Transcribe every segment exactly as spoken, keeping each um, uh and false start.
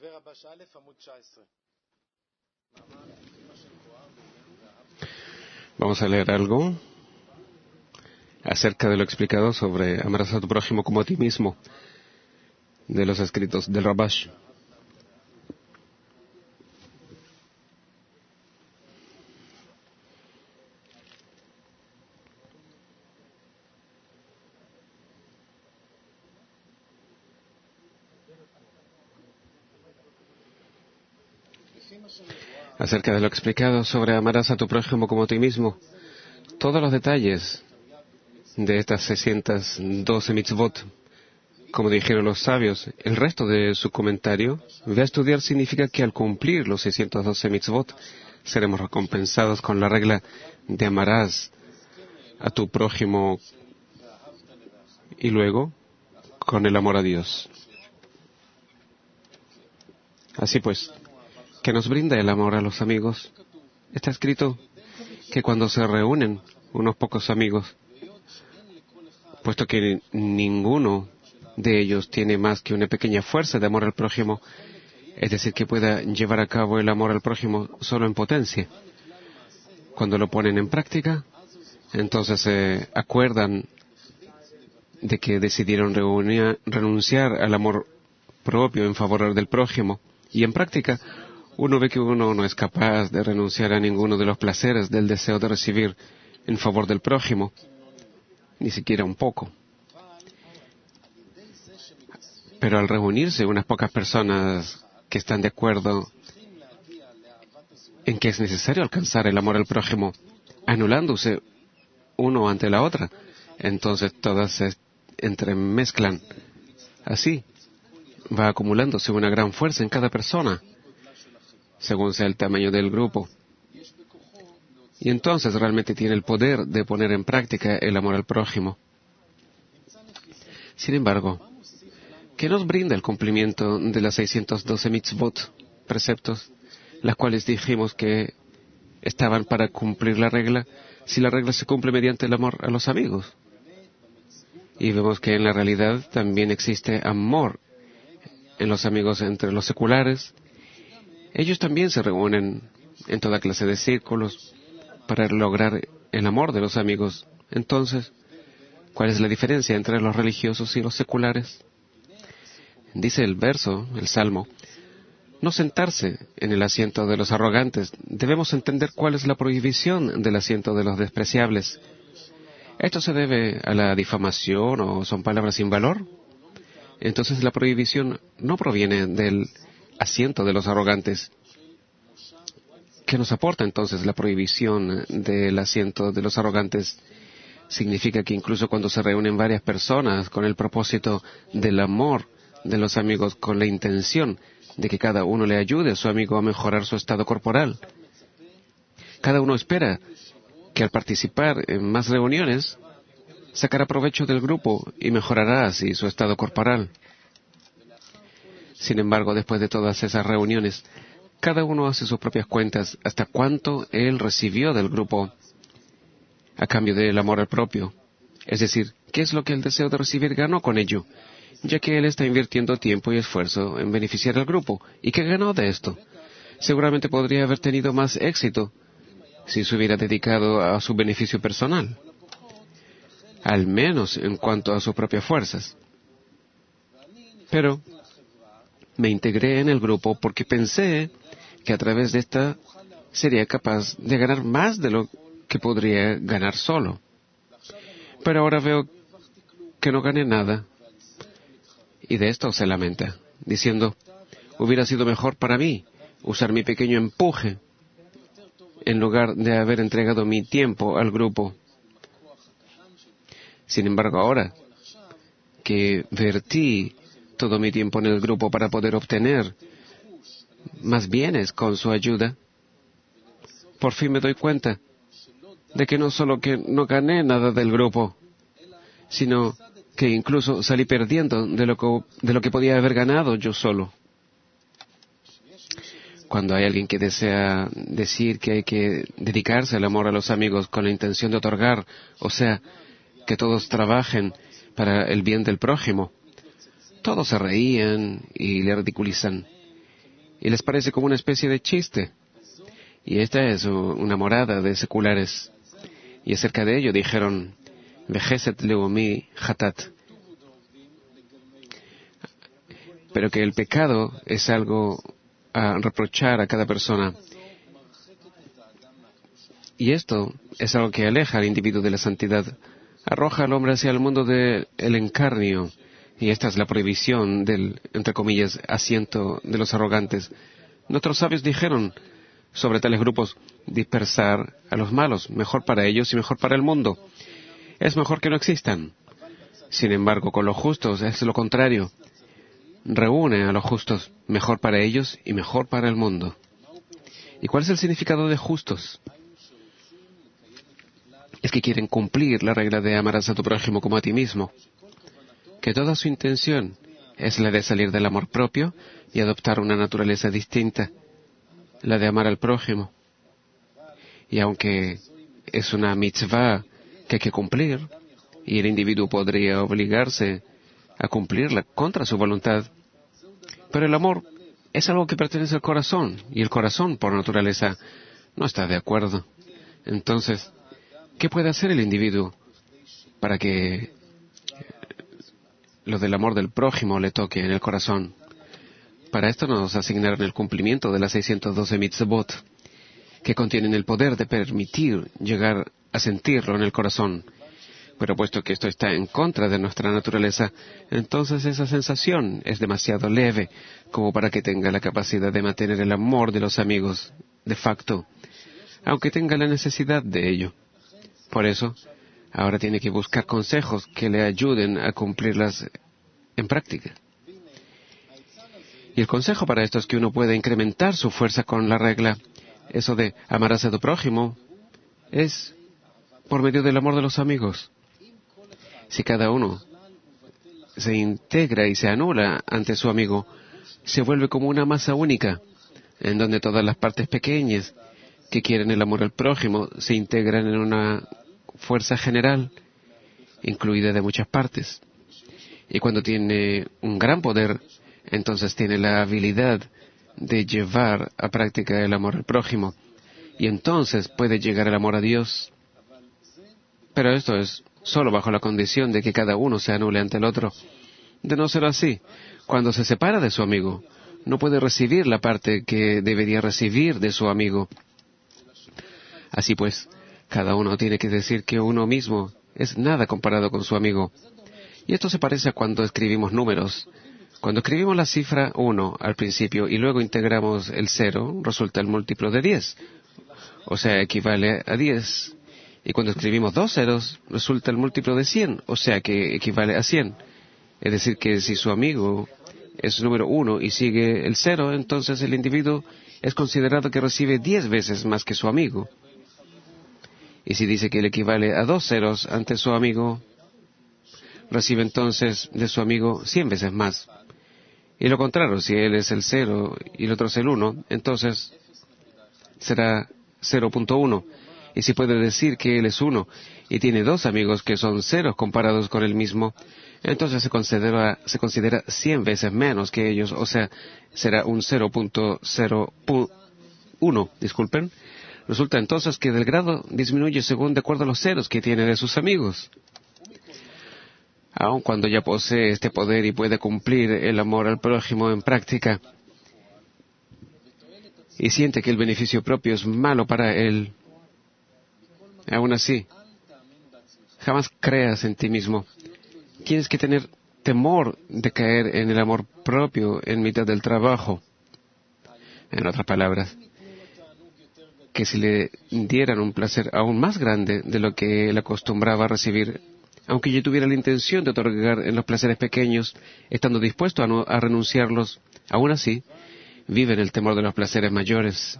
Vamos a leer algo acerca de lo explicado sobre amarás a tu prójimo como a ti mismo, de los escritos del Rabash. Acerca de lo explicado sobre amarás a tu prójimo como a ti mismo, todos los detalles de estas seiscientas doce mitzvot, como dijeron los sabios, el resto de su comentario, ve a estudiar significa que al cumplir los seiscientas doce mitzvot, seremos recompensados con la regla de amarás a tu prójimo y luego con el amor a Dios. Así pues, ¿qué nos brinda el amor a los amigos? Está escrito que cuando se reúnen unos pocos amigos, puesto que ninguno de ellos tiene más que una pequeña fuerza de amor al prójimo, es decir, que pueda llevar a cabo el amor al prójimo solo en potencia. Cuando lo ponen en práctica, entonces se acuerdan de que decidieron reunir, renunciar al amor propio en favor del prójimo, y en práctica uno ve que uno no es capaz de renunciar a ninguno de los placeres del deseo de recibir en favor del prójimo, ni siquiera un poco. Pero al reunirse unas pocas personas que están de acuerdo en que es necesario alcanzar el amor al prójimo, anulándose uno ante la otra, entonces todas se entremezclan. Así va acumulándose una gran fuerza en cada persona, según sea el tamaño del grupo. Y entonces realmente tiene el poder de poner en práctica el amor al prójimo. Sin embargo, ¿qué nos brinda el cumplimiento de las seiscientas doce mitzvot, preceptos, las cuales dijimos que estaban para cumplir la regla, si la regla se cumple mediante el amor a los amigos? Y vemos que en la realidad también existe amor en los amigos entre los seculares. Ellos también se reúnen en toda clase de círculos para lograr el amor de los amigos. Entonces, ¿cuál es la diferencia entre los religiosos y los seculares? Dice el verso, el Salmo, no sentarse en el asiento de los arrogantes. Debemos entender cuál es la prohibición del asiento de los despreciables. ¿Esto se debe a la difamación o son palabras sin valor? Entonces la prohibición no proviene del asiento de los arrogantes. ¿Qué nos aporta entonces la prohibición del asiento de los arrogantes? Significa que incluso cuando se reúnen varias personas con el propósito del amor de los amigos, con la intención de que cada uno le ayude a su amigo a mejorar su estado corporal, cada uno espera que al participar en más reuniones sacará provecho del grupo y mejorará así su estado corporal. Sin embargo, después de todas esas reuniones, cada uno hace sus propias cuentas hasta cuánto él recibió del grupo a cambio del amor al propio. Es decir, ¿qué es lo que el deseo de recibir ganó con ello? Ya que él está invirtiendo tiempo y esfuerzo en beneficiar al grupo. ¿Y qué ganó de esto? Seguramente podría haber tenido más éxito si se hubiera dedicado a su beneficio personal, al menos en cuanto a sus propias fuerzas. Pero me integré en el grupo porque pensé que a través de esta sería capaz de ganar más de lo que podría ganar solo. Pero ahora veo que no gané nada. Y de esto se lamenta, diciendo, hubiera sido mejor para mí usar mi pequeño empuje en lugar de haber entregado mi tiempo al grupo. Sin embargo, ahora que vertí todo mi tiempo en el grupo para poder obtener más bienes con su ayuda, por fin me doy cuenta de que no solo que no gané nada del grupo, sino que incluso salí perdiendo de lo que, de lo que podía haber ganado yo solo. Cuando hay alguien que desea decir que hay que dedicarse al amor a los amigos con la intención de otorgar, o sea, que todos trabajen para el bien del prójimo, todos se reían y le ridiculizan. y les parece como una especie de chiste. Y esta es una morada de seculares. Y acerca de ello dijeron, Vejeset leumi hatat. Pero que el pecado es algo a reprochar a cada persona. Y esto es algo que aleja al individuo de la santidad, arroja al hombre hacia el mundo del encarnio. Y esta es la prohibición del, entre comillas, asiento de los arrogantes. Nuestros sabios dijeron sobre tales grupos, dispersar a los malos, mejor para ellos y mejor para el mundo. Es mejor que no existan. Sin embargo, con los justos es lo contrario. Reúne a los justos, mejor para ellos y mejor para el mundo. ¿Y cuál es el significado de justos? Es que quieren cumplir la regla de amarás a tu prójimo como a ti mismo. Que toda su intención es la de salir del amor propio y adoptar una naturaleza distinta, la de amar al prójimo. Y aunque es una mitzvah que hay que cumplir, y el individuo podría obligarse a cumplirla contra su voluntad, pero el amor es algo que pertenece al corazón, y el corazón, por naturaleza, no está de acuerdo. Entonces, ¿qué puede hacer el individuo para que lo del amor del prójimo le toque en el corazón? Para esto nos asignaron el cumplimiento de las seiscientos doce mitzvot, que contienen el poder de permitir llegar a sentirlo en el corazón. Pero puesto que esto está en contra de nuestra naturaleza, entonces esa sensación es demasiado leve como para que tenga la capacidad de mantener el amor de los amigos de facto, aunque tenga la necesidad de ello. Por eso, ahora tiene que buscar consejos que le ayuden a cumplirlas en práctica. Y el consejo para esto es que uno puede incrementar su fuerza con la regla. Eso de amarás a tu prójimo es por medio del amor de los amigos. Si cada uno se integra y se anula ante su amigo, se vuelve como una masa única, en donde todas las partes pequeñas que quieren el amor al prójimo se integran en una fuerza general, incluida de muchas partes. Y cuando tiene un gran poder, entonces tiene la habilidad de llevar a práctica el amor al prójimo. Y entonces puede llegar el amor a Dios. Pero esto es solo bajo la condición de que cada uno se anule ante el otro. De no ser así, cuando se separa de su amigo, no puede recibir la parte que debería recibir de su amigo. Así pues, cada uno tiene que decir que uno mismo es nada comparado con su amigo. Y esto se parece a cuando escribimos números. Cuando escribimos la cifra uno al principio y luego integramos el cero, resulta el múltiplo de diez. O sea, equivale a diez. Y cuando escribimos dos ceros, resulta el múltiplo de cien. O sea, que equivale a cien. Es decir, que si su amigo es número uno y sigue el cero, entonces el individuo es considerado que recibe diez veces más que su amigo. Y si dice que él equivale a dos ceros ante su amigo, recibe entonces de su amigo cien veces más. Y lo contrario, si él es el cero y el otro es el uno, entonces será cero punto uno. Y si puede decir que él es uno y tiene dos amigos que son ceros comparados con él mismo, entonces se considera, se considera cien veces menos que ellos, o sea, será un cero punto cero uno, disculpen. Resulta entonces que el grado disminuye según de acuerdo a los ceros que tiene de sus amigos. Aun cuando ya posee este poder y puede cumplir el amor al prójimo en práctica, y siente que el beneficio propio es malo para él, aún así, jamás creas en ti mismo. Tienes que tener temor de caer en el amor propio en mitad del trabajo. En otras palabras, que si le dieran un placer aún más grande de lo que él acostumbraba a recibir, aunque yo tuviera la intención de otorgar en los placeres pequeños, estando dispuesto a, no, a renunciarlos, aún así, vive en el temor de los placeres mayores.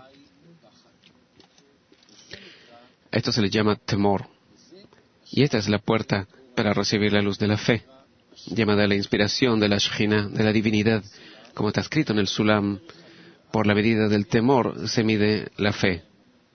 Esto se le llama temor. Y esta es la puerta para recibir la luz de la fe, llamada la inspiración de la Shejina, de la divinidad, como está escrito en el Sulam. Por la medida del temor se mide la fe.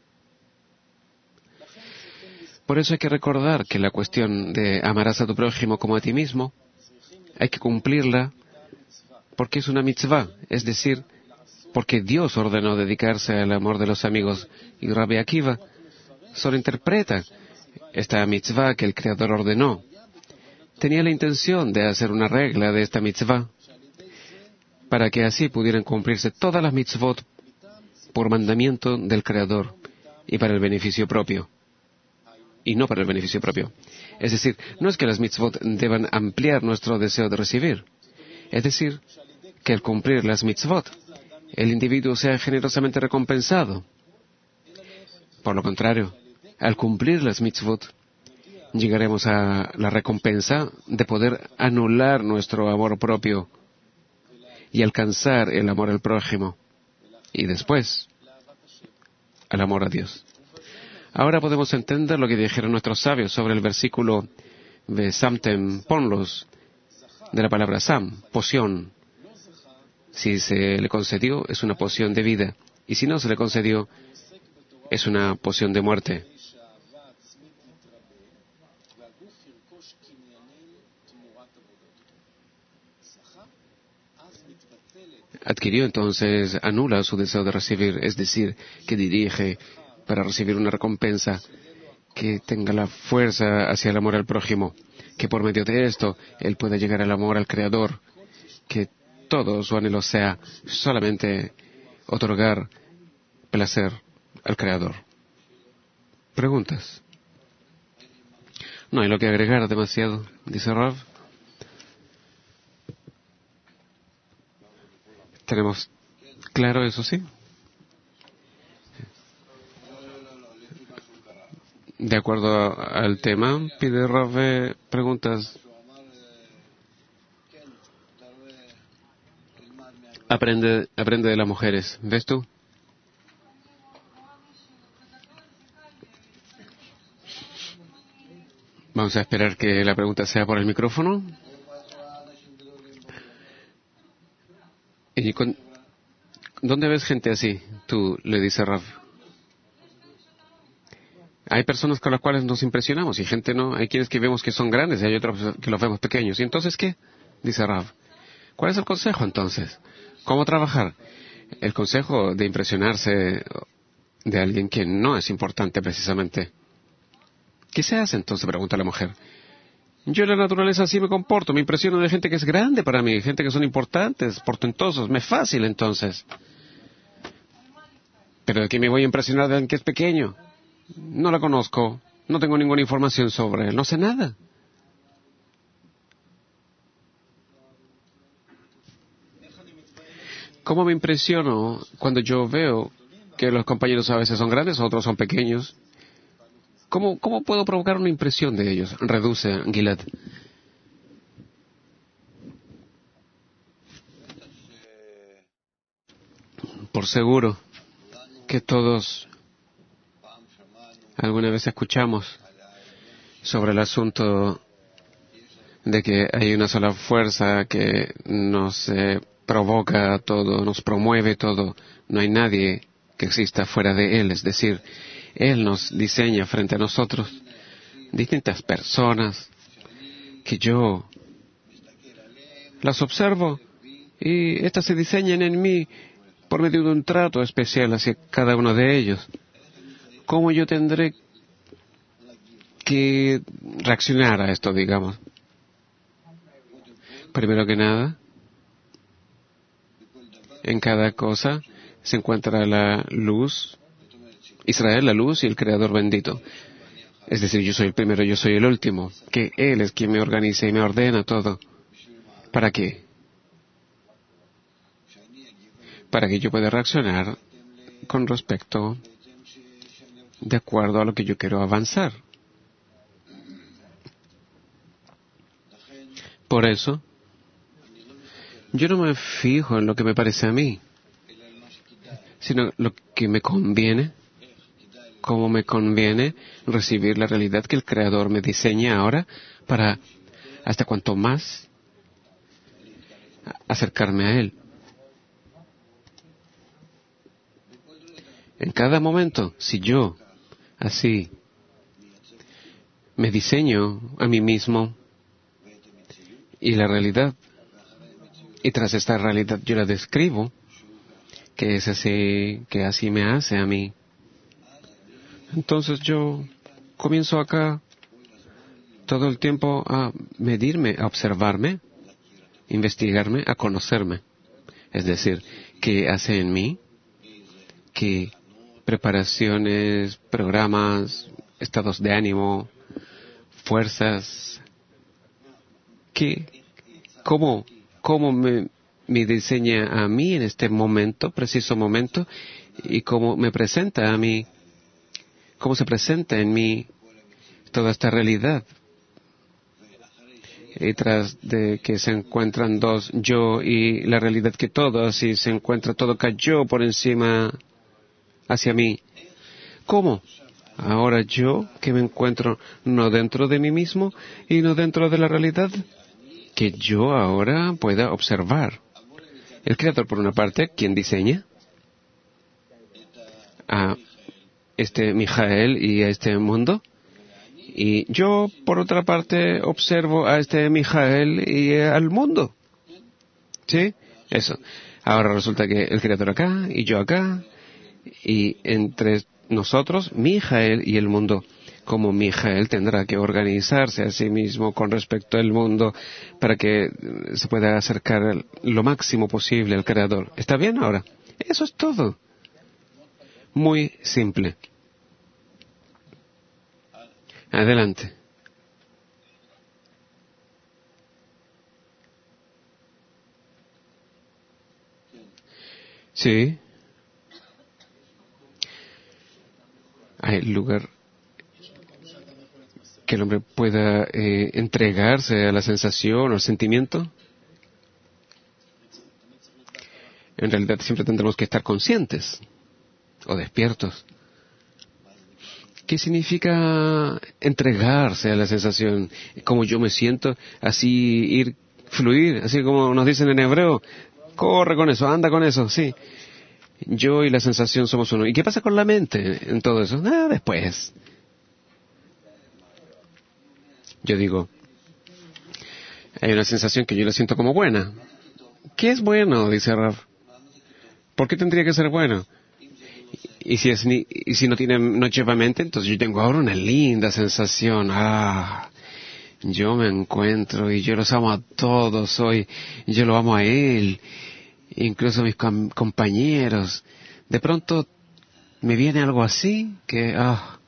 Por eso hay que recordar que la cuestión de amarás a tu prójimo como a ti mismo, hay que cumplirla porque es una mitzvah, es decir, porque Dios ordenó dedicarse al amor de los amigos. Y Rabbi Akiva solo interpreta esta mitzvah que el Creador ordenó. Tenía la intención de hacer una regla de esta mitzvah para que así pudieran cumplirse todas las mitzvot por mandamiento del Creador y para el beneficio propio. Y no para el beneficio propio. Es decir, no es que las mitzvot deban ampliar nuestro deseo de recibir. Es decir, que al cumplir las mitzvot, el individuo sea generosamente recompensado. Por lo contrario, al cumplir las mitzvot, llegaremos a la recompensa de poder anular nuestro amor propio y alcanzar el amor al prójimo. Y después, al amor a Dios. Ahora podemos entender lo que dijeron nuestros sabios sobre el versículo de Samtem Ponlos, de la palabra Sam, poción. Si se le concedió, es una poción de vida. Y si no se le concedió, es una poción de muerte. Adquirió entonces, anula su deseo de recibir, es decir, que dirige para recibir una recompensa, que tenga la fuerza hacia el amor al prójimo, que por medio de esto él pueda llegar al amor al Creador, que todo su anhelo sea solamente otorgar placer al Creador. ¿Preguntas? No hay lo que agregar demasiado, dice Rav. ¿Tenemos claro eso, sí? De acuerdo al tema, pide Rav preguntas. Aprende, aprende de las mujeres. ¿Ves tú? Vamos a esperar que la pregunta sea por el micrófono. ¿Y con, dónde ves gente así? Tú, le dice Rav. Hay personas con las cuales nos impresionamos y gente no. Hay quienes que vemos que son grandes y hay otros que los vemos pequeños. ¿Y entonces qué? Dice Rav. ¿Cuál es el consejo entonces? ¿Cómo trabajar? El consejo de impresionarse de alguien que no es importante precisamente. ¿Qué se hace entonces? Pregunta la mujer. Yo en la naturaleza así me comporto. Me impresiono de gente que es grande para mí, gente que son importantes, portentosos. Me es fácil entonces. ¿Pero de qué me voy a impresionar de alguien que es pequeño? No la conozco, no tengo ninguna información sobre él, no sé nada. ¿Cómo me impresiono cuando yo veo que los compañeros a veces son grandes, otros son pequeños? ¿Cómo, cómo puedo provocar una impresión de ellos? Reduce Gilad. Por seguro que todos alguna vez escuchamos sobre el asunto de que hay una sola fuerza que nos eh, provoca todo, nos promueve todo. No hay nadie que exista fuera de Él, es decir, Él nos diseña frente a nosotros distintas personas que yo las observo y estas se diseñan en mí por medio de un trato especial hacia cada uno de ellos. ¿Cómo yo tendré que reaccionar a esto, digamos? Primero que nada, en cada cosa se encuentra la luz, Israel, la luz y el Creador bendito. Es decir, yo soy el primero, yo soy el último, que Él es quien me organiza y me ordena todo. ¿Para qué? Para que yo pueda reaccionar con respecto, de acuerdo a lo que yo quiero avanzar. Por eso, yo no me fijo en lo que me parece a mí, sino lo que me conviene, cómo me conviene recibir la realidad que el Creador me diseña ahora para, hasta cuanto más, acercarme a Él. En cada momento, si yo, así, me diseño a mí mismo y la realidad, y tras esta realidad yo la describo, que es así, que así me hace a mí. Entonces yo comienzo acá todo el tiempo a medirme, a observarme, investigarme, a conocerme. Es decir, qué hace en mí, qué preparaciones, programas, estados de ánimo, fuerzas, qué, cómo, cómo me, me diseña a mí en este momento, preciso momento, y cómo me presenta a mí, cómo se presenta en mí toda esta realidad. Y tras de que se encuentran dos yo y la realidad que todo, así se encuentra todo cayó por encima hacia mí. ¿Cómo? Ahora yo que me encuentro no dentro de mí mismo y no dentro de la realidad, que yo ahora pueda observar. El Creador, por una parte, quien diseña a este Mijael y a este mundo. Y yo, por otra parte, observo a este Mijael y al mundo. ¿Sí? Eso. Ahora resulta que el Creador acá y yo acá. Y entre nosotros, Mijael y el mundo. Como Mijael tendrá que organizarse a sí mismo con respecto al mundo para que se pueda acercar lo máximo posible al Creador. ¿Está bien ahora? Eso es todo. Muy simple. Adelante. Sí. Hay lugar que el hombre pueda eh, entregarse a la sensación o al sentimiento. En realidad siempre tendremos que estar conscientes o despiertos. ¿Qué significa entregarse a la sensación? Como yo me siento, así ir, fluir, así como nos dicen en hebreo, corre con eso, anda con eso, sí. Yo y la sensación somos uno. ¿Y qué pasa con la mente en todo eso? Nada, después. Yo digo, hay una sensación que yo la siento como buena. ¿Qué es bueno? Dice Raf. ¿Por qué tendría que ser bueno? Y si, es ni, y si no tiene, no lleva mente, entonces yo tengo ahora una linda sensación. Ah, yo me encuentro y yo los amo a todos hoy. Yo lo amo a él, incluso a mis com- compañeros. De pronto me viene algo así que, ah.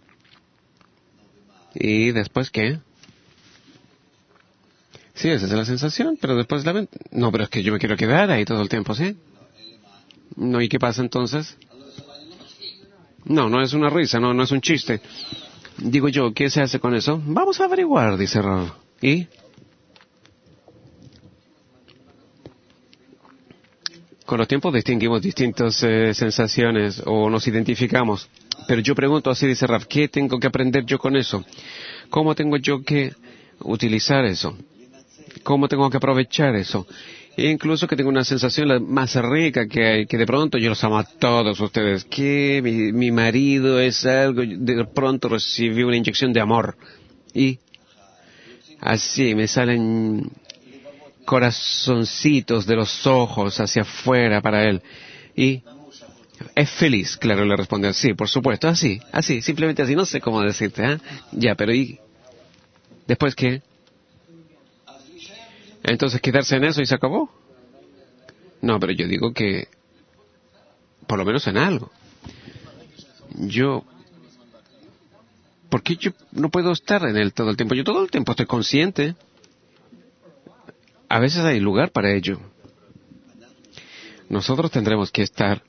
¿Y después qué? Sí, esa es la sensación, pero después la mente. No, pero es que yo me quiero quedar ahí todo el tiempo, ¿sí? No, ¿y qué pasa entonces? No, no es una risa, no, no es un chiste. Digo yo, ¿qué se hace con eso? Vamos a averiguar, dice Rav. ¿Y? Con los tiempos distinguimos distintas eh, sensaciones o nos identificamos. Pero yo pregunto así, dice Rav, ¿qué tengo que aprender yo con eso? ¿Cómo tengo yo que utilizar eso? ¿Cómo tengo que aprovechar eso? E incluso que tengo una sensación la más rica que hay, que de pronto yo los amo a todos ustedes, que mi, mi marido es algo, de pronto recibí una inyección de amor. Y así me salen corazoncitos de los ojos hacia afuera para él. Y es feliz, claro, le responde, sí, por supuesto, así, así, simplemente así, no sé cómo decirte, ¿eh? Ya, pero ¿y después qué? Entonces quedarse en eso y se acabó. No, pero yo digo que, por lo menos en algo. Yo, ¿por qué yo no puedo estar en él todo el tiempo? Yo todo el tiempo estoy consciente. A veces hay lugar para ello. Nosotros tendremos que estar,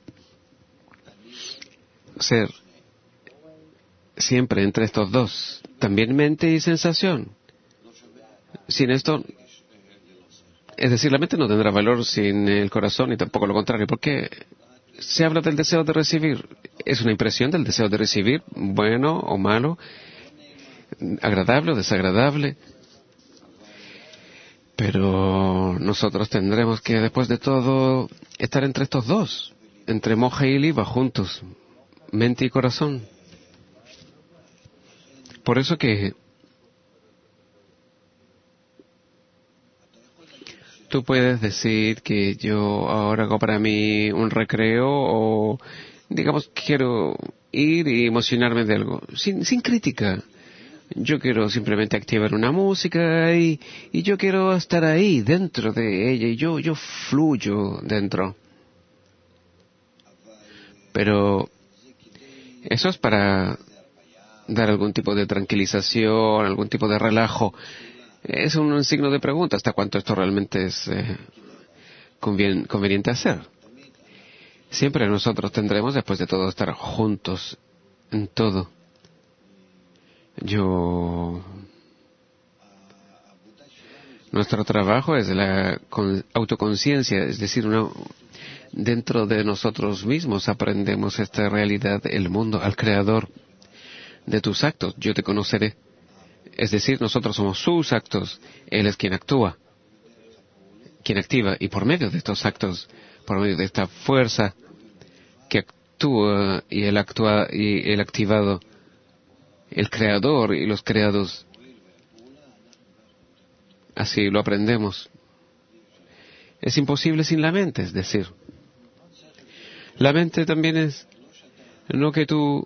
ser siempre entre estos dos. También mente y sensación. Sin esto, es decir, la mente no tendrá valor sin el corazón y tampoco lo contrario, porque se habla del deseo de recibir. Es una impresión del deseo de recibir, bueno o malo, agradable o desagradable. Pero nosotros tendremos que, después de todo, estar entre estos dos, entre moja y liba, juntos, mente y corazón. Por eso que Tú puedes decir que yo ahora hago para mí un recreo o, digamos, quiero ir y emocionarme de algo, sin, sin crítica. Yo quiero simplemente activar una música y, y yo quiero estar ahí, dentro de ella, y yo, yo fluyo dentro. Pero eso es para dar algún tipo de tranquilización, algún tipo de relajo. Es un, un signo de pregunta hasta cuánto esto realmente es eh, convien, conveniente hacer. Siempre nosotros tendremos, después de todo, estar juntos en todo. Yo... Nuestro trabajo es la con, autoconciencia, es decir, una, dentro de nosotros mismos aprendemos esta realidad, el mundo, al Creador. De tus actos yo te conoceré. Es decir, nosotros somos sus actos. Él es quien actúa, quien activa. Y por medio de estos actos, por medio de esta fuerza que actúa y el actua y el activado, el creador y los creados, así lo aprendemos. Es imposible sin la mente, es decir, la mente también es no que tú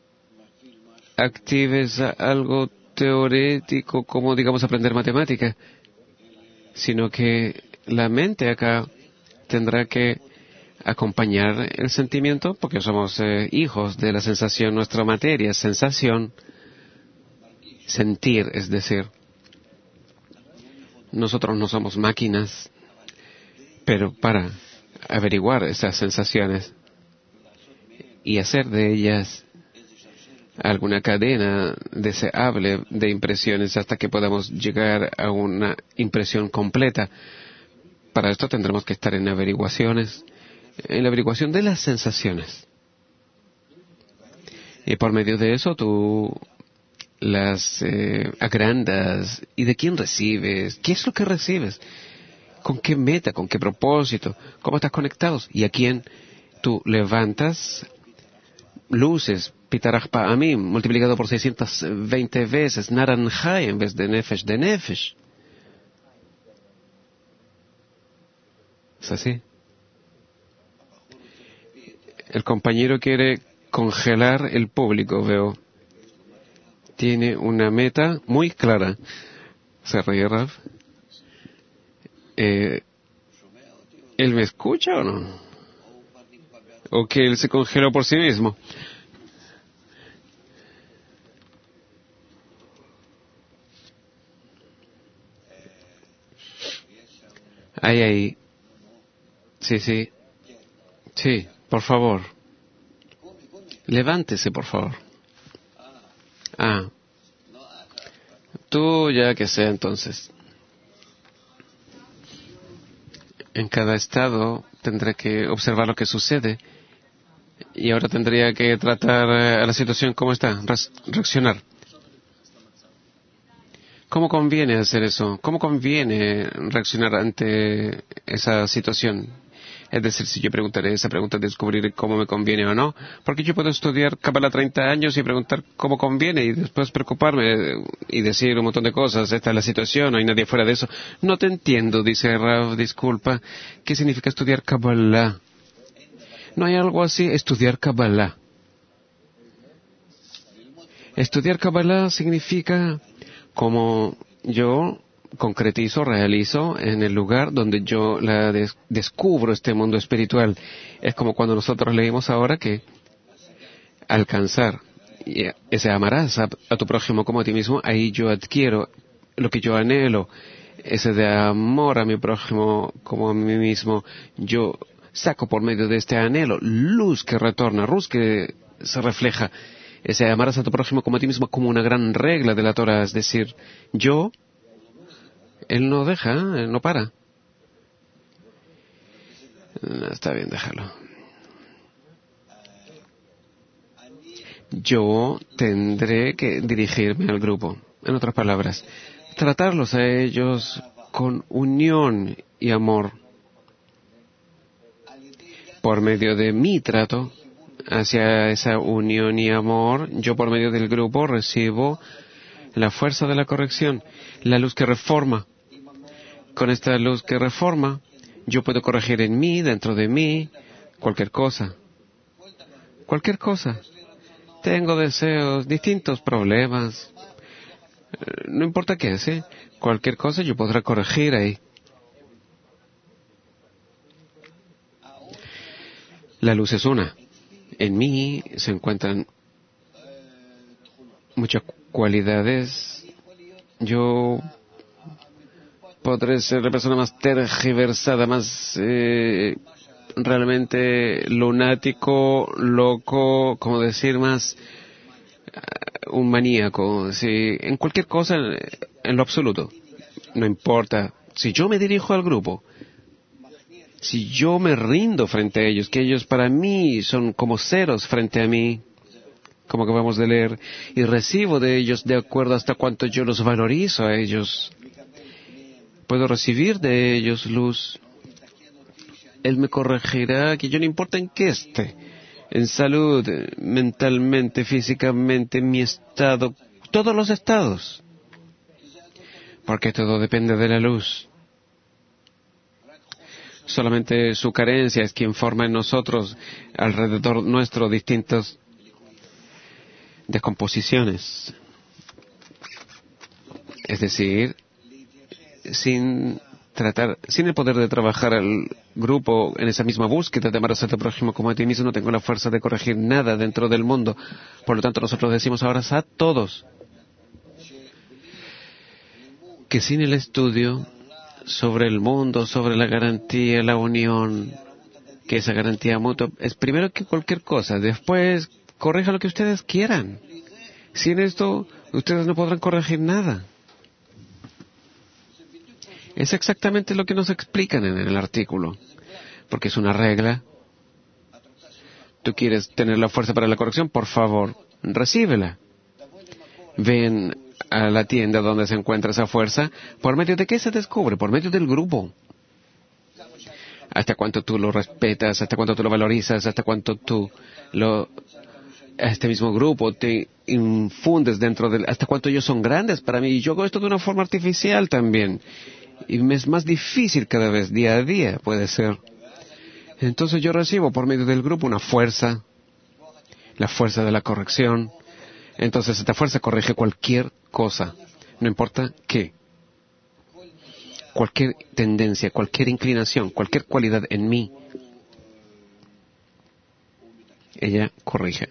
actives algo teorético como, digamos, aprender matemática, sino que la mente acá tendrá que acompañar el sentimiento, porque somos eh, hijos de la sensación. Nuestra materia es sensación, sentir, es decir, nosotros no somos máquinas, pero para averiguar esas sensaciones y hacer de ellas alguna cadena deseable de impresiones hasta que podamos llegar a una impresión completa. Para esto tendremos que estar en averiguaciones, en la averiguación de las sensaciones. Y por medio de eso tú las eh, agrandas. ¿Y de quién recibes? ¿Qué es lo que recibes? ¿Con qué meta? ¿Con qué propósito? ¿Cómo estás conectados? ¿Y a quién tú levantas luces? Pitarach Pa'amim, multiplicado por seiscientas veinte veces, Naranjai en vez de Nefesh de Nefesh. ¿Es así? El compañero quiere congelar el público, veo. Tiene una meta muy clara. ¿Se ríe, Raf? Eh, ¿Él me escucha o no? ¿O que él se congeló por sí mismo? Ahí, ahí. Sí, sí. Sí, por favor. Levántese, por favor. Ah. Tú ya que sea entonces. En cada estado tendré que observar lo que sucede. Y ahora tendría que tratar a la situación como está, reaccionar. ¿Cómo conviene hacer eso? ¿Cómo conviene reaccionar ante esa situación? Es decir, si yo preguntaré esa pregunta, descubrir cómo me conviene o no, porque yo puedo estudiar Kabbalah treinta años y preguntar cómo conviene y después preocuparme y decir un montón de cosas. Esta es la situación, no hay nadie fuera de eso. No te entiendo, dice Rav, disculpa. ¿Qué significa estudiar Kabbalah? No hay algo así, estudiar Kabbalah. Estudiar Kabbalah significa como yo concretizo, realizo en el lugar donde yo la des- descubro este mundo espiritual. Es como cuando nosotros leímos ahora que alcanzar y ese amarás a, a tu prójimo como a ti mismo, ahí yo adquiero lo que yo anhelo, ese de amor a mi prójimo como a mí mismo, yo saco por medio de este anhelo luz que retorna, luz que se refleja. Ese amarás a tu prójimo como a ti mismo como una gran regla de la Torah, es decir, yo, él no deja, él no para. No, está bien, déjalo. Yo tendré que dirigirme al grupo, en otras palabras, tratarlos a ellos con unión y amor. Por medio de mi trato hacia esa unión y amor, yo por medio del grupo recibo la fuerza de la corrección, la luz que reforma, con esta luz que reforma, yo puedo corregir en mí, dentro de mí, cualquier cosa. Cualquier cosa. Tengo deseos, distintos problemas. No importa qué, ¿sí? Cualquier cosa yo podré corregir ahí. La luz es una. En mí se encuentran muchas cualidades. Yo podré ser la persona más tergiversada, más eh, realmente lunático, loco, como decir, más uh, un maníaco. ¿Sí? En cualquier cosa, en lo absoluto. No importa. Si yo me dirijo al grupo, si yo me rindo frente a ellos, que ellos para mí son como ceros frente a mí, como acabamos de leer, y recibo de ellos de acuerdo hasta cuánto yo los valorizo a ellos. Puedo recibir de ellos luz. Él me corregirá, que yo no importa en qué esté, en salud, mentalmente, físicamente, en mi estado, todos los estados, porque todo depende de la luz. Solamente su carencia es quien forma en nosotros, alrededor nuestro, distintas descomposiciones. Es decir, sin tratar, sin el poder de trabajar al grupo en esa misma búsqueda de amar a tu prójimo como a ti mismo, no tengo la fuerza de corregir nada dentro del mundo. Por lo tanto, nosotros decimos ahora a todos que sin el estudio sobre el mundo, sobre la garantía, la unión, que esa garantía mutua es primero que cualquier cosa. Después, corrija lo que ustedes quieran. Sin esto, ustedes no podrán corregir nada. Es exactamente lo que nos explican en el artículo, porque es una regla. Tú quieres tener la fuerza para la corrección, por favor, recíbela. Ven a la tienda donde se encuentra esa fuerza. ¿Por medio de qué se descubre? Por medio del grupo. Hasta cuánto tú lo respetas, hasta cuánto tú lo valorizas, hasta cuánto tú lo... a este mismo grupo te infundes dentro del... hasta cuánto ellos son grandes para mí. Y yo hago esto de una forma artificial también. Y me es más difícil cada vez, día a día, puede ser. Entonces yo recibo por medio del grupo una fuerza, la fuerza de la corrección. Entonces esta fuerza corrige cualquier cosa, no importa qué. Cualquier tendencia, cualquier inclinación, cualquier cualidad en mí, ella corrige.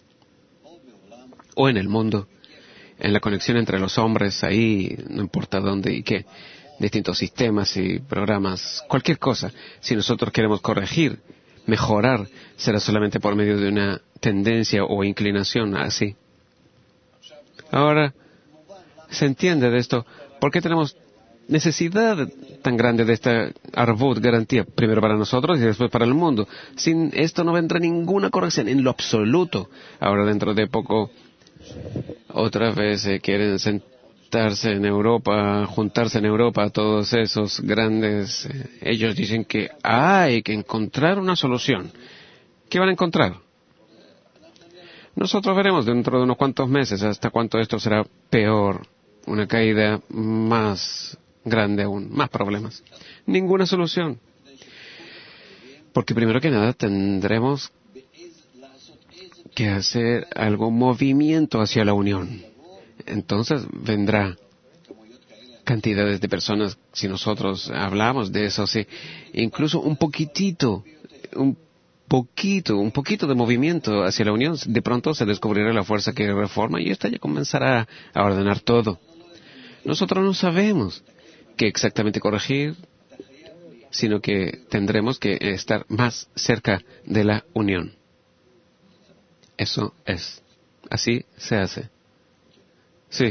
O en el mundo, en la conexión entre los hombres, ahí, no importa dónde y qué, distintos sistemas y programas, cualquier cosa. Si nosotros queremos corregir, mejorar, será solamente por medio de una tendencia o inclinación así. Ahora, se entiende de esto. ¿Por qué tenemos necesidad tan grande de esta Arvut, garantía? Primero para nosotros y después para el mundo. Sin esto no vendrá ninguna corrección en lo absoluto. Ahora, dentro de poco, otra vez eh, quieren sentarse en Europa, juntarse en Europa, todos esos grandes. Eh, ellos dicen que hay que encontrar una solución. ¿Qué van a encontrar? Nosotros veremos dentro de unos cuantos meses hasta cuánto esto será peor, una caída más grande aún, más problemas. Ninguna solución. Porque primero que nada tendremos que hacer algo, movimiento hacia la unión. Entonces vendrá cantidades de personas, si nosotros hablamos de eso, sí, incluso un poquitito, un poquito, un poquito de movimiento hacia la unión, de pronto se descubrirá la fuerza que reforma y esta ya comenzará a ordenar todo. Nosotros no sabemos qué exactamente corregir, sino que tendremos que estar más cerca de la unión. Eso es. Así se hace. Sí.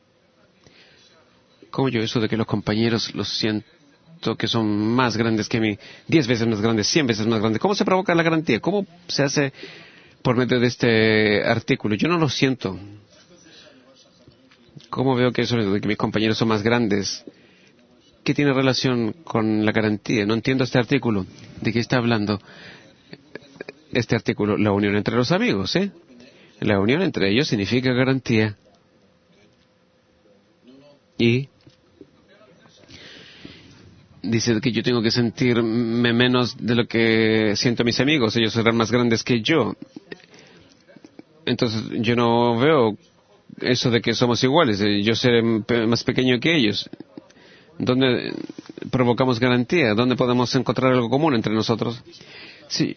Como yo eso de que los compañeros los siento que son más grandes que mí, diez veces más grandes, cien veces más grandes. ¿Cómo se provoca la garantía? ¿Cómo se hace por medio de este artículo? Yo no lo siento. ¿Cómo veo que eso de que mis compañeros son más grandes? ¿Qué tiene relación con la garantía? No entiendo este artículo. ¿De qué está hablando este artículo? La unión entre los amigos, ¿eh? La unión entre ellos significa garantía. Y dice que yo tengo que sentirme menos de lo que siento a mis amigos. Ellos serán más grandes que yo. Entonces yo no veo eso de que somos iguales. Yo seré más pequeño que ellos. ¿Dónde provocamos garantía? ¿Dónde podemos encontrar algo común entre nosotros? Sí.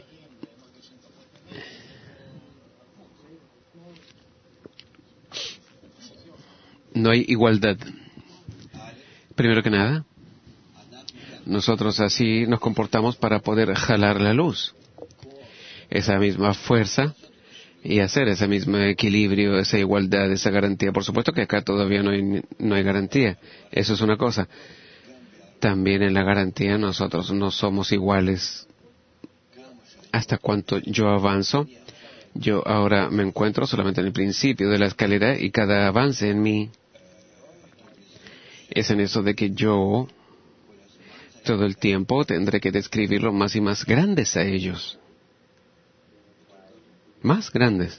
No hay igualdad. Primero que nada, nosotros así nos comportamos para poder jalar la luz. Esa misma fuerza y hacer ese mismo equilibrio, esa igualdad, esa garantía. Por supuesto que acá todavía no hay, no hay garantía. Eso es una cosa. También en la garantía nosotros no somos iguales. Hasta cuanto yo avanzo, yo ahora me encuentro solamente en el principio de la escalera y cada avance en mí es en eso de que yo todo el tiempo tendré que describirlo más y más grandes a ellos. Más grandes.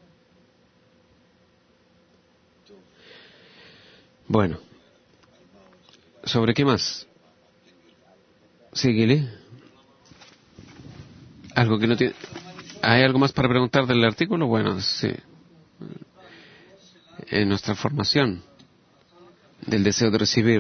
Bueno. ¿Sobre qué más? Síguele. Algo que no tiene... ¿Hay algo más para preguntar del artículo? Bueno, sí. En nuestra formación del deseo de recibir,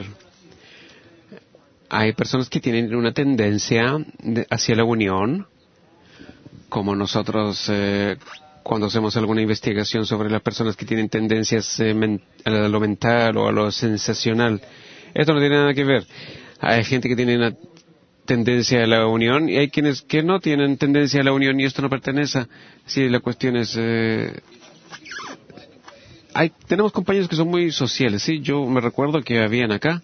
hay personas que tienen una tendencia de, hacia la unión, como nosotros eh, cuando hacemos alguna investigación sobre las personas que tienen tendencias eh, men, a lo mental o a lo sensacional. Esto no tiene nada que ver. Hay gente que tiene una tendencia a la unión y hay quienes que no tienen tendencia a la unión y esto no pertenece. Sí, la cuestión es... Eh, hay, tenemos compañeros que son muy sociales, ¿sí? Yo me recuerdo que habían acá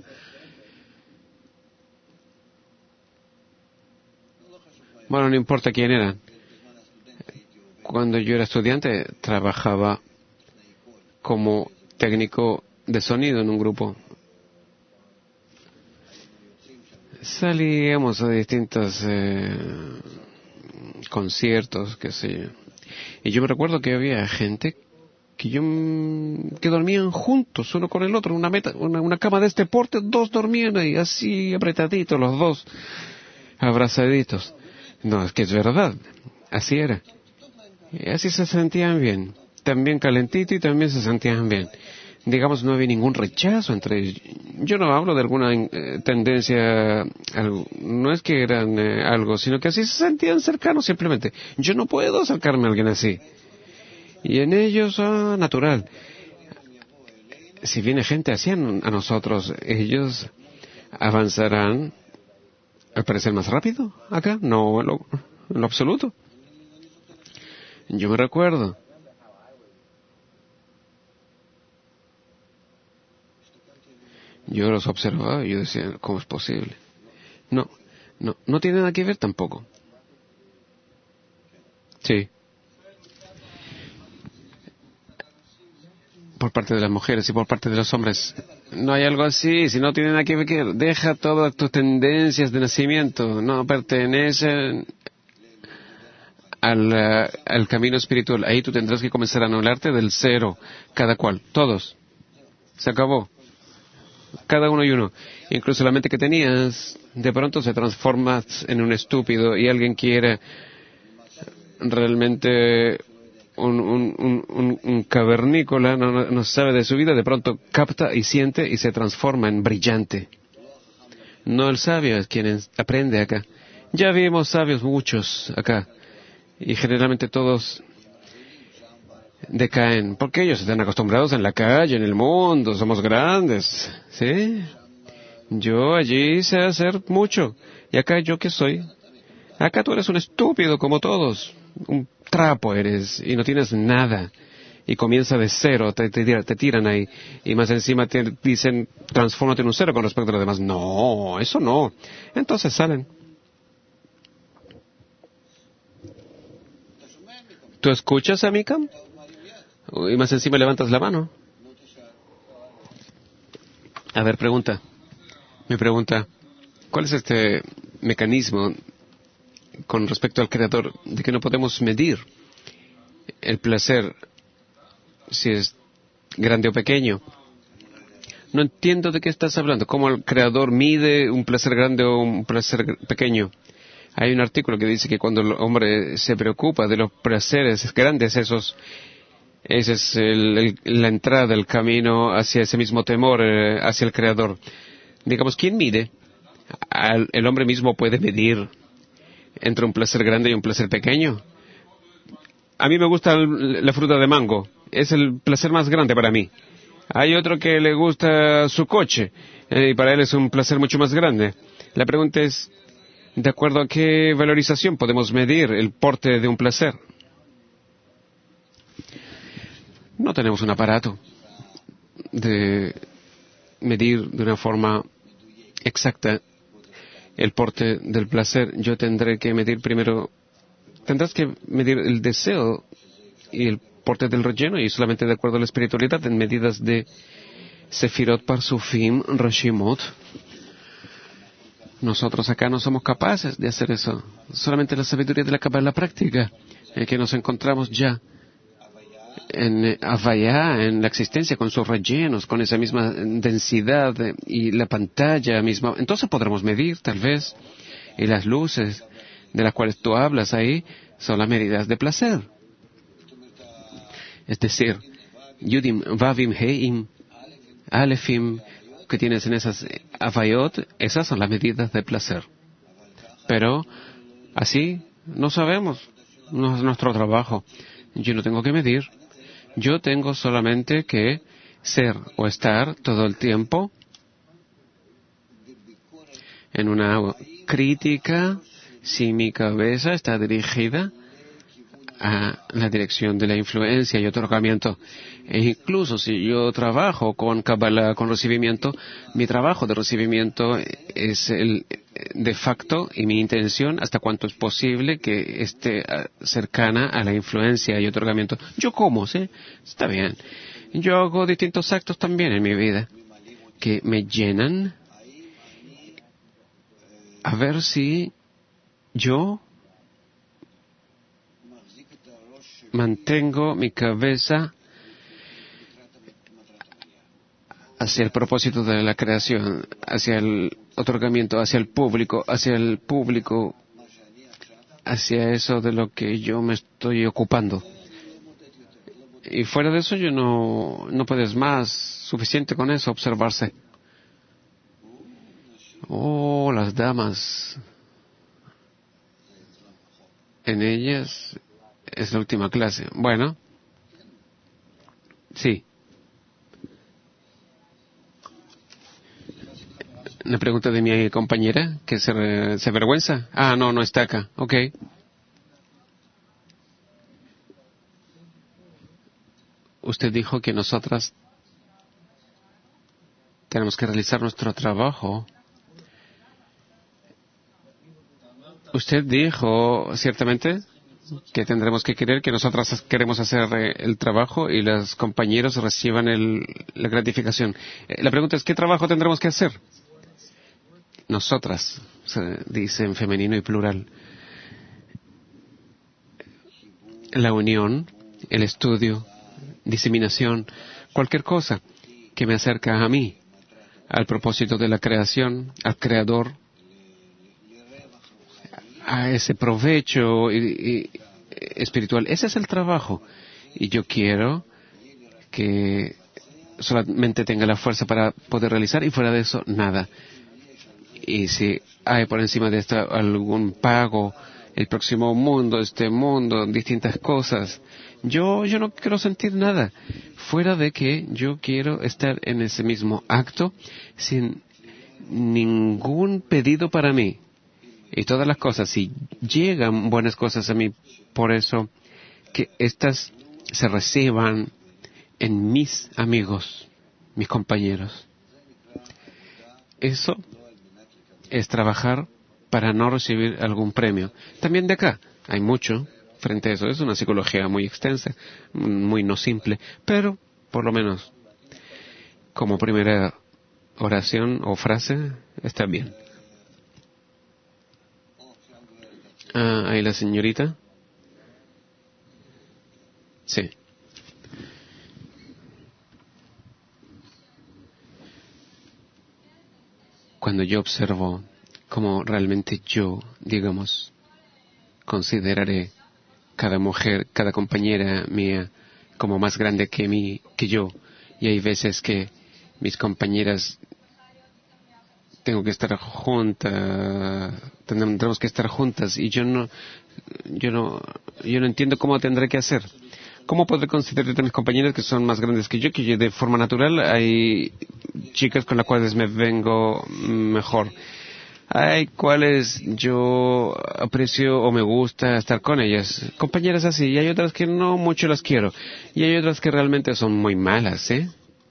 bueno, no importa quién era. Cuando yo era estudiante, trabajaba como técnico de sonido en un grupo. Salíamos a distintos eh, conciertos, qué sé yo. Y yo me recuerdo que había gente que yo que dormían juntos, uno con el otro, una meta, una, una cama de este porte, dos dormían ahí, así apretaditos los dos, abrazaditos. No, es que es verdad, así era. Y así se sentían bien, también calentito y también se sentían bien. Digamos, no había ningún rechazo entre ellos. Yo no hablo de alguna eh, tendencia, algo, no es que eran eh, algo, sino que así se sentían cercanos simplemente. Yo no puedo acercarme a alguien así. Y en ellos, ah, natural. Si viene gente así a nosotros, ellos avanzarán, al parecer, más rápido acá. No, en lo, en lo absoluto. Yo me recuerdo. Yo los observaba y yo decía, ¿cómo es posible? No, no, no tiene nada que ver tampoco. Sí. Por parte de las mujeres y por parte de los hombres. No hay algo así, si no tiene nada que ver, deja todas tus tendencias de nacimiento, no pertenecen al, uh, al camino espiritual. Ahí tú tendrás que comenzar a anularte del cero, cada cual, todos. Se acabó. Cada uno y uno. Incluso la mente que tenías, de pronto se transforma en un estúpido y alguien quiere realmente un, un, un, un cavernícola, no, no, no sabe de su vida, de pronto capta y siente y se transforma en brillante. No el sabio es quien aprende acá. Ya vimos sabios muchos acá y generalmente todos decaen, porque ellos están acostumbrados en la calle, en el mundo, somos grandes, ¿sí? Yo allí sé hacer mucho, y acá yo qué soy. Acá tú eres un estúpido como todos, un trapo eres, y no tienes nada, y comienza de cero, te, te, te tiran ahí, y más encima te dicen, transfórmate en un cero con respecto a los demás. No, eso no. Entonces salen. ¿Tú escuchas, Amikam? Y más encima levantas la mano. A ver, pregunta. Me pregunta, ¿cuál es este mecanismo con respecto al Creador de que no podemos medir el placer si es grande o pequeño? No entiendo de qué estás hablando. ¿Cómo el creador mide un placer grande o un placer pequeño? Hay un artículo que dice que cuando el hombre se preocupa de los placeres grandes, esos, esa es el, el, la entrada, el camino hacia ese mismo temor, eh, hacia el creador. Digamos, ¿quién mide? Al, el hombre mismo puede medir entre un placer grande y un placer pequeño. A mí me gusta el, la fruta de mango. Es el placer más grande para mí. Hay otro que le gusta su coche, eh, y para él es un placer mucho más grande. La pregunta es, ¿de acuerdo a qué valorización podemos medir el porte de un placer? No tenemos un aparato de medir de una forma exacta el porte del placer. Yo tendré que medir primero, tendrás que medir el deseo y el porte del relleno, y solamente de acuerdo a la espiritualidad en medidas de Sefirot Parsufim Rashimot. Nosotros acá no somos capaces de hacer eso. Solamente la sabiduría de la Kabbalah práctica, en que nos encontramos ya en Havaya, en la existencia, con sus rellenos, con esa misma densidad y la pantalla misma. Entonces podremos medir, tal vez, y las luces de las cuales tú hablas ahí son las medidas de placer. Es decir, Yudim, Vavim, Heim, Alefim, que tienes en esas Havayot, esas son las medidas de placer. Pero así no sabemos, no es nuestro trabajo. Yo no tengo que medir. Yo tengo solamente que ser o estar todo el tiempo en una crítica si mi cabeza está dirigida a la dirección de la influencia y otorgamiento. E incluso si yo trabajo con Kabbalah, con recibimiento, mi trabajo de recibimiento es el de facto y mi intención hasta cuanto es posible que esté cercana a la influencia y otorgamiento. Yo como, ¿sí? Está bien. Yo hago distintos actos también en mi vida que me llenan a ver si yo mantengo mi cabeza hacia el propósito de la creación, hacia el otorgamiento, hacia el público, hacia el público, hacia eso de lo que yo me estoy ocupando. Y fuera de eso yo no, no puedes más, suficiente con eso, observarse. Oh, las damas. En ellas es la última clase. Bueno, sí. Una pregunta de mi compañera, que se, se avergüenza. Ah, no, no está acá. Ok. Usted dijo que nosotras tenemos que realizar nuestro trabajo. Usted dijo, ciertamente, que tendremos que querer, que nosotras queremos hacer el trabajo y los compañeros reciban el, la gratificación. La pregunta es, ¿qué trabajo tendremos que hacer? Nosotras, se dice en femenino y plural. La unión, el estudio, diseminación, cualquier cosa que me acerca a mí, al propósito de la creación, al creador, a ese provecho y, y, espiritual. Ese es el trabajo. Y yo quiero que solamente tenga la fuerza para poder realizar, y fuera de eso, nada. Y si hay por encima de esto algún pago, el próximo mundo, este mundo, distintas cosas, yo, yo no quiero sentir nada. Fuera de que yo quiero estar en ese mismo acto sin ningún pedido para mí. Y todas las cosas, si llegan buenas cosas a mí, por eso que estas se reciban en mis amigos, mis compañeros. Eso es trabajar para no recibir algún premio. También de acá hay mucho frente a eso. Es una psicología muy extensa, muy no simple, pero por lo menos como primera oración o frase está bien. Ah, ahí la señorita. Sí. cuando yo observo cómo realmente yo, digamos, consideraré cada mujer, cada compañera mía como más grande que mí, que yo, y hay veces que mis compañeras tengo que estar juntas, tendremos que estar juntas, y yo no, yo no, yo no entiendo cómo tendré que hacer. ¿Cómo podré considerar a mis compañeras que son más grandes que yo, que yo de forma natural hay chicas con las cuales me vengo mejor? Hay cuales yo aprecio o me gusta estar con ellas, compañeras así, y hay otras que no mucho las quiero, y hay otras que realmente son muy malas, ¿eh?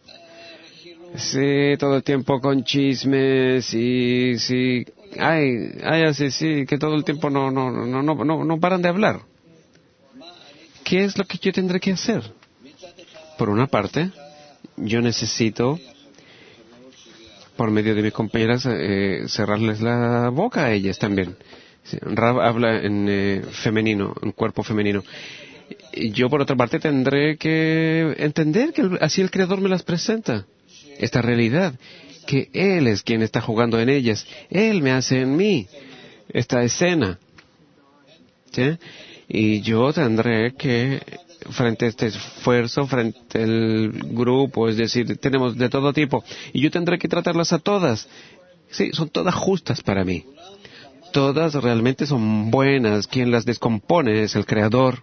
Sí, todo el tiempo con chismes y sí, ay, ay, así, sí, que todo el tiempo no, no, no, no, no, no paran de hablar. ¿Qué es lo que yo tendré que hacer? Por una parte, yo necesito, por medio de mis compañeras, eh, cerrarles la boca a ellas también. Rab habla en eh, femenino, en cuerpo femenino. Y yo, por otra parte, tendré que entender que el, así el Creador me las presenta. Esta realidad, que Él es quien está jugando en ellas. Él me hace en mí esta escena. ¿Sí? Y yo tendré que, frente a este esfuerzo, frente al grupo, es decir, tenemos de todo tipo, y yo tendré que tratarlas a todas. Sí, son todas justas para mí. Todas realmente son buenas. Quien las descompone es el Creador.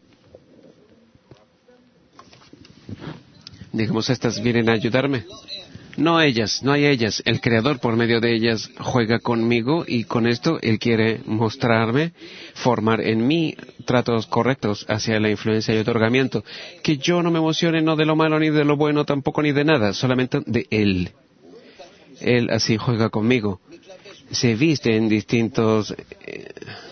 Digamos, estas vienen a ayudarme. No ellas, no hay ellas. El Creador por medio de ellas juega conmigo y con esto Él quiere mostrarme, formar en mí tratos correctos hacia la influencia y otorgamiento. Que yo no me emocione no de lo malo ni de lo bueno, tampoco ni de nada, solamente de Él. Él así juega conmigo. Se viste en distintos eh,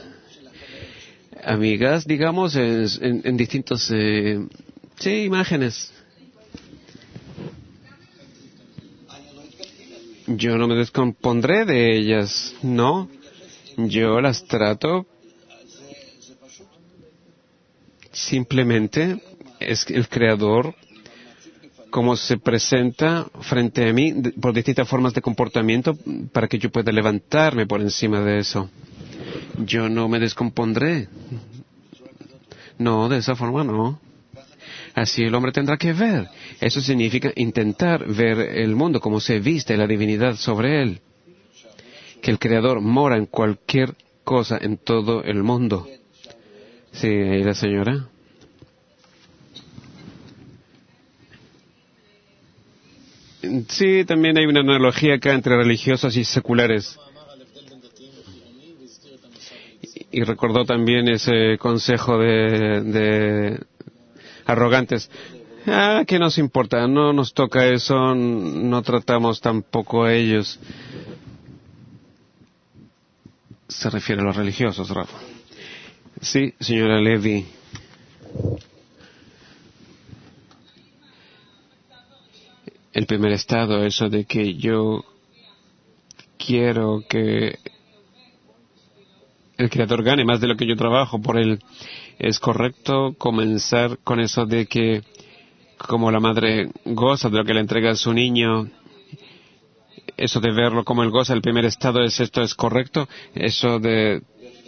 amigas, digamos, en, en, en distintos eh, sí, imágenes. Yo no me descompondré de ellas, no. Yo las trato. Simplemente es el Creador, como se presenta frente a mí por distintas formas de comportamiento para que yo pueda levantarme por encima de eso. Yo no me descompondré. No, de esa forma no. Así el hombre tendrá que ver. Eso significa intentar ver el mundo como se viste la divinidad sobre él. Que el Creador mora en cualquier cosa en todo el mundo. Sí, ahí la señora. Sí, también hay una analogía acá entre religiosos y seculares. Y recordó también ese consejo de, de arrogantes. Ah, ¿qué nos importa? No nos toca eso, no tratamos tampoco a ellos. Se refiere a los religiosos, Rafa. Sí, señora Levi. El primer estado, eso de que yo quiero que el Creador gane más de lo que yo trabajo por él. Es correcto comenzar con eso de que como la madre goza de lo que le entrega a su niño, eso de verlo como él goza, el primer estado es esto, es correcto, eso de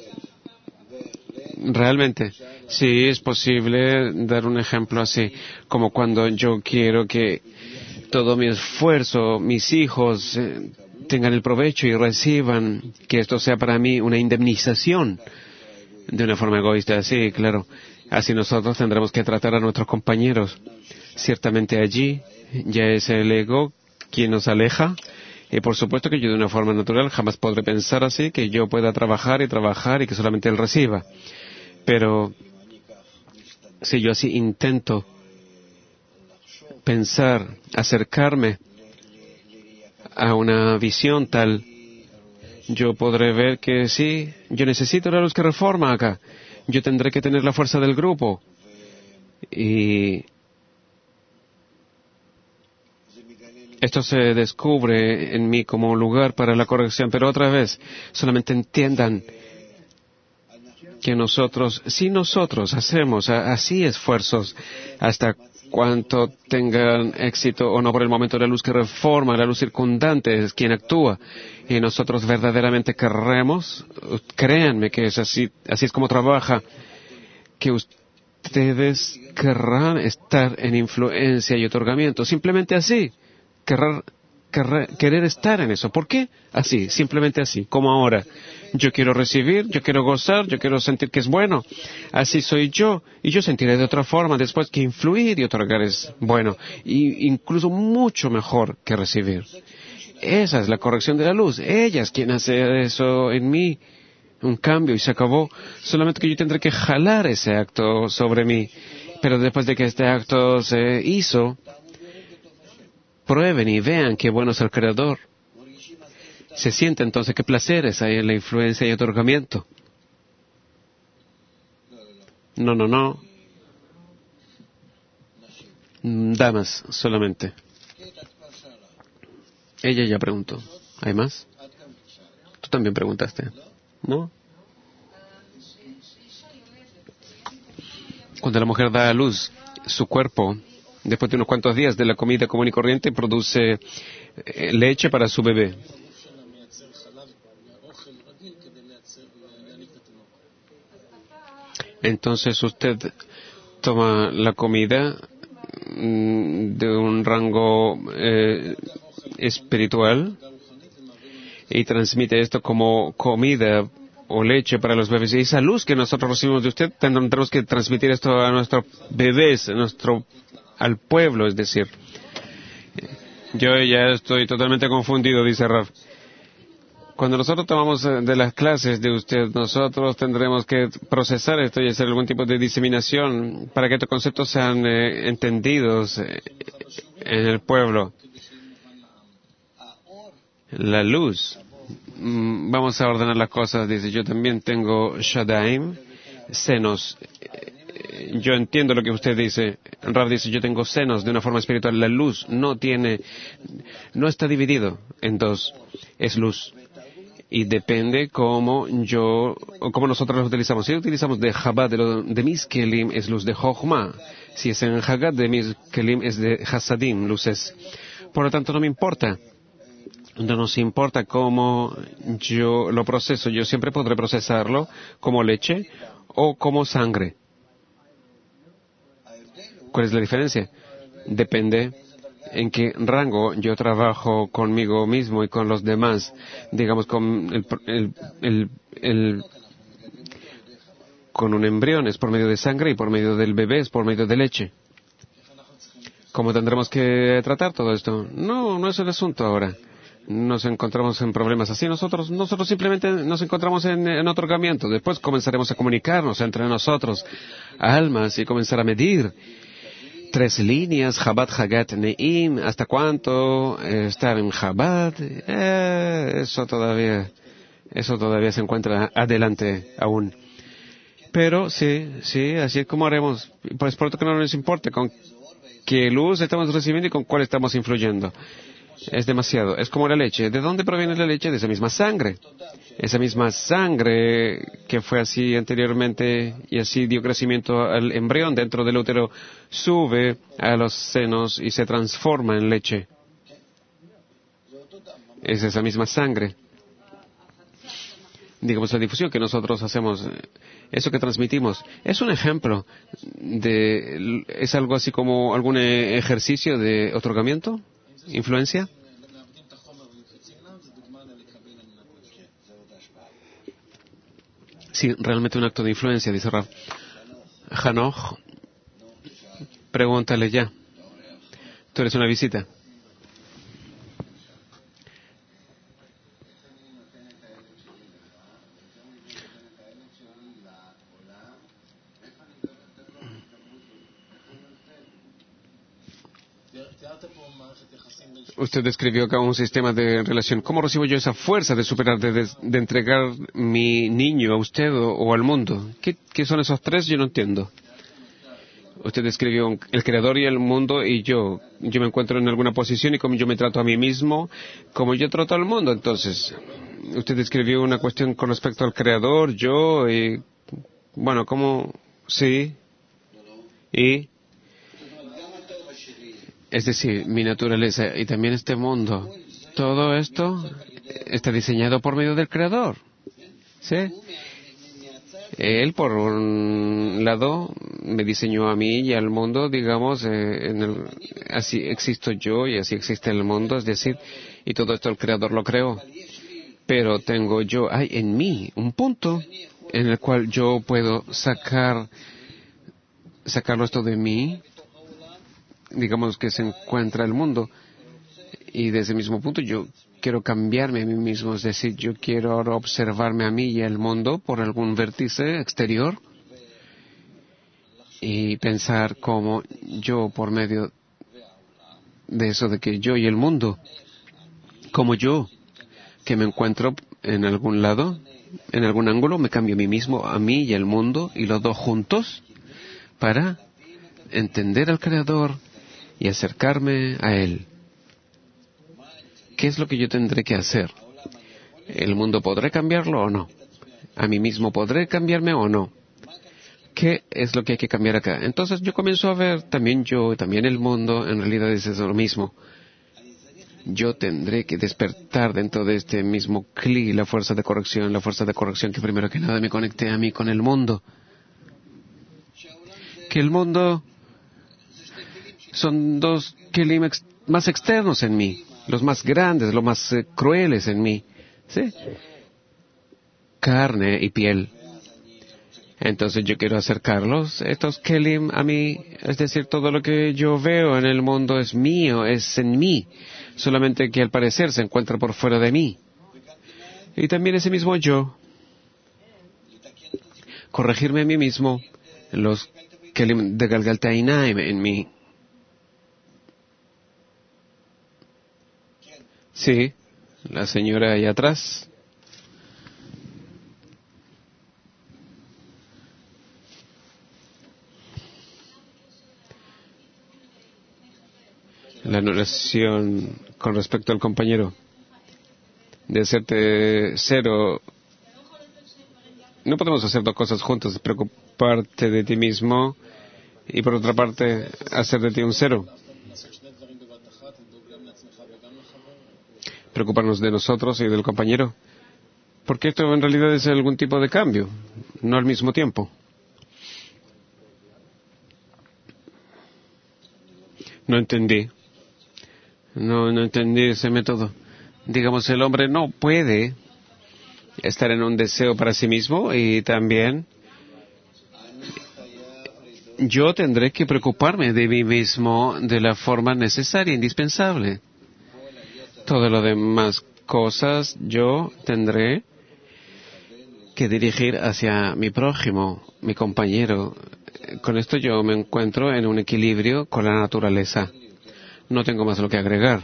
realmente, sí es posible dar un ejemplo así, como cuando yo quiero que todo mi esfuerzo, mis hijos eh, tengan el provecho y reciban, que esto sea para mí una indemnización de una forma egoísta, sí, claro. Así nosotros tendremos que tratar a nuestros compañeros. Ciertamente allí ya es el ego quien nos aleja. Y por supuesto que yo de una forma natural jamás podré pensar así, que yo pueda trabajar y trabajar y que solamente él reciba. Pero si yo así intento pensar, acercarme a una visión tal, yo podré ver que sí, yo necesito la luz que reforma acá. Yo tendré que tener la fuerza del grupo. Y esto se descubre en mí como un lugar para la corrección. Pero otra vez, solamente entiendan que nosotros, si nosotros hacemos así esfuerzos hasta cuanto tengan éxito o no por el momento, la luz que reforma, la luz circundante es quien actúa, y nosotros verdaderamente querremos, créanme que es así, así es como trabaja, que ustedes querrán estar en influencia y otorgamiento, simplemente así, querer, querer, querer estar en eso. ¿Por qué? Así, simplemente así, como ahora. Yo quiero recibir, yo quiero gozar, yo quiero sentir que es bueno. Así soy yo, y yo sentiré de otra forma después que influir y otorgar es bueno, y incluso mucho mejor que recibir. Esa es la corrección de la luz. Ella es quien hace eso en mí, un cambio, y se acabó. Solamente que yo tendré que jalar ese acto sobre mí. Pero después de que este acto se hizo, prueben y vean qué bueno es el Creador. Se siente entonces qué placer es ahí en la influencia y otorgamiento. No, no, no. Damas solamente. Ella ya preguntó. ¿Hay más? Tú también preguntaste. ¿No? Cuando la mujer da a luz, su cuerpo, después de unos cuantos días de la comida común y corriente, produce leche para su bebé. Entonces usted toma la comida de un rango eh, espiritual y transmite esto como comida o leche para los bebés. Y esa luz que nosotros recibimos de usted, tendremos que transmitir esto a nuestros bebés, a nuestro, al pueblo, es decir. Yo ya estoy totalmente confundido, dice Raf. Cuando nosotros tomamos de las clases de usted, nosotros tendremos que procesar esto y hacer algún tipo de diseminación para que estos conceptos sean eh, entendidos eh, en el pueblo. La luz. Mm, vamos a ordenar las cosas. Dice, yo también tengo Shadaim, senos. Yo entiendo lo que usted dice. Rav dice, yo tengo senos de una forma espiritual. La luz no tiene, no está dividido en dos. Es luz. Y depende cómo yo, o cómo nosotros los utilizamos. Si utilizamos de Chabad, de, lo, de mis kelim, es luz de Jochma. Si es en Haggad, de mis kelim, es de Hasadim, luces. Por lo tanto, no me importa. No nos importa cómo yo lo proceso. Yo siempre podré procesarlo como leche o como sangre. ¿Cuál es la diferencia? Depende en qué rango yo trabajo conmigo mismo y con los demás, digamos con el, el, el, el con un embrión es por medio de sangre y por medio del bebé es por medio de leche. ¿Cómo tendremos que tratar todo esto? No, no es el asunto ahora. Nos encontramos en problemas así. Nosotros nosotros simplemente nos encontramos en, en otorgamiento. Después comenzaremos a comunicarnos entre nosotros, almas, y comenzar a medir. Tres líneas, Chabad, Hagat, Neim, ¿hasta cuánto eh, estar en Chabad? Eh, eso todavía, eso todavía se encuentra adelante aún. Pero sí, sí, así es como haremos. Pues por lo que no nos importa con qué luz estamos recibiendo y con cuál estamos influyendo. Es demasiado. Es como la leche. ¿De dónde proviene la leche? De esa misma sangre. Esa misma sangre que fue así anteriormente y así dio crecimiento al embrión dentro del útero, sube a los senos y se transforma en leche. Es esa misma sangre. Digamos, la difusión que nosotros hacemos, eso que transmitimos, es un ejemplo de, es algo así como algún ejercicio de otorgamiento, influencia. Sí, realmente un acto de influencia, dice Rav. Hanoch, pregúntale ya. Tú eres una visita. Usted describió acá un sistema de relación. ¿Cómo recibo yo esa fuerza de superar, de, de, de entregar mi niño a usted o, o al mundo? ¿Qué, ¿Qué son esos tres? Yo no entiendo. Usted describió el creador y el mundo y yo. Yo me encuentro en alguna posición y como yo me trato a mí mismo, como yo trato al mundo. Entonces, usted describió una cuestión con respecto al creador, yo, y Bueno, como sí, y es decir, mi naturaleza y también este mundo, todo esto está diseñado por medio del Creador. ¿Sí? Él, por un lado, me diseñó a mí y al mundo, digamos, eh, en el, así existo yo y así existe el mundo, es decir, y todo esto el Creador lo creó. Pero tengo yo, hay en mí un punto en el cual yo puedo sacar, sacarlo esto de mí, digamos que se encuentra el mundo, y desde el mismo punto yo quiero cambiarme a mí mismo, es decir, yo quiero ahora observarme a mí y al mundo por algún vértice exterior y pensar como yo por medio de eso de que yo y el mundo, como yo, que me encuentro en algún lado, en algún ángulo, me cambio a mí mismo, a mí y al mundo, y los dos juntos, para entender al Creador y acercarme a Él. ¿Qué es lo que yo tendré que hacer? ¿El mundo podré cambiarlo o no? ¿A mí mismo podré cambiarme o no? ¿Qué es lo que hay que cambiar acá? Entonces yo comienzo a ver también yo, también el mundo, en realidad es eso lo mismo. Yo tendré que despertar dentro de este mismo cli, la fuerza de corrección, la fuerza de corrección que primero que nada me conecte a mí con el mundo. Que el mundo son dos kelim ex, más externos en mí, los más grandes, los más eh, crueles en mí, ¿sí? Carne y piel. Entonces yo quiero acercarlos, estos kelim, a mí, es decir, todo lo que yo veo en el mundo es mío, es en mí, solamente que al parecer se encuentra por fuera de mí. Y también ese mismo yo, corregirme a mí mismo, los kelim de Galgaltainaim en mí. Sí, la señora ahí atrás. La anulación con respecto al compañero. De hacerte cero. No podemos hacer dos cosas juntas. Preocuparte de ti mismo y por otra parte hacer de ti un cero. Preocuparnos de nosotros y del compañero. Porque esto en realidad es algún tipo de cambio, no al mismo tiempo. No entendí. No, no entendí ese método. Digamos, el hombre no puede estar en un deseo para sí mismo y también yo tendré que preocuparme de mí mismo de la forma necesaria, indispensable. Todo lo demás cosas yo tendré que dirigir hacia mi prójimo, mi compañero. Con esto yo me encuentro en un equilibrio con la naturaleza. No tengo más lo que agregar.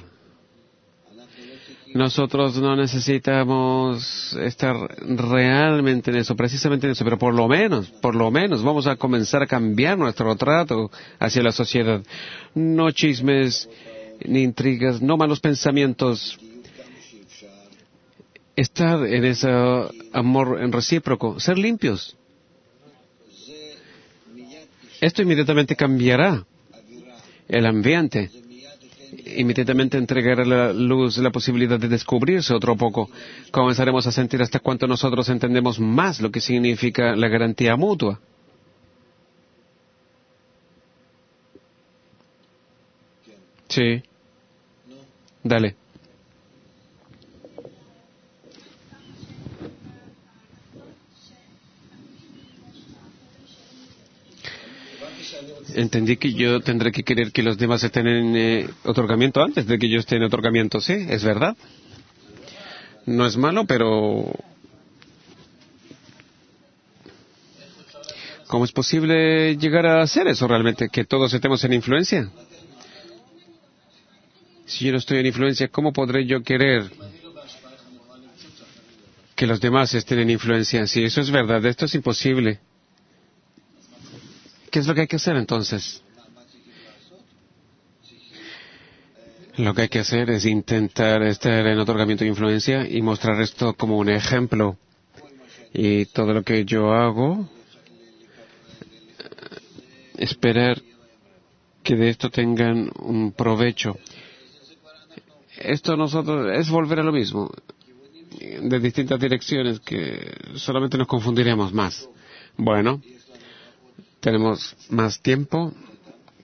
Nosotros no necesitamos estar realmente en eso, precisamente en eso, pero por lo menos, por lo menos vamos a comenzar a cambiar nuestro trato hacia la sociedad. No chismes, ni intrigas, no malos pensamientos. Estar en ese amor en recíproco, ser limpios. Esto inmediatamente cambiará el ambiente. Inmediatamente entregará la luz la posibilidad de descubrirse otro poco. Comenzaremos a sentir hasta cuánto nosotros entendemos más lo que significa la garantía mutua. Sí. Dale. Entendí que yo tendré que querer que los demás estén en eh, otorgamiento antes de que yo esté en otorgamiento. Sí, es verdad. No es malo, pero ¿cómo es posible llegar a hacer eso realmente? Que todos estemos en influencia. Si yo no estoy en influencia, ¿cómo podré yo querer que los demás estén en influencia? Si eso es verdad, esto es imposible. ¿Qué es lo que hay que hacer entonces? Lo que hay que hacer es intentar estar en otorgamiento de influencia y mostrar esto como un ejemplo. Y todo lo que yo hago esperar que de esto tengan un provecho. Esto nosotros es volver a lo mismo, de distintas direcciones, que solamente nos confundiremos más. Bueno, tenemos más tiempo.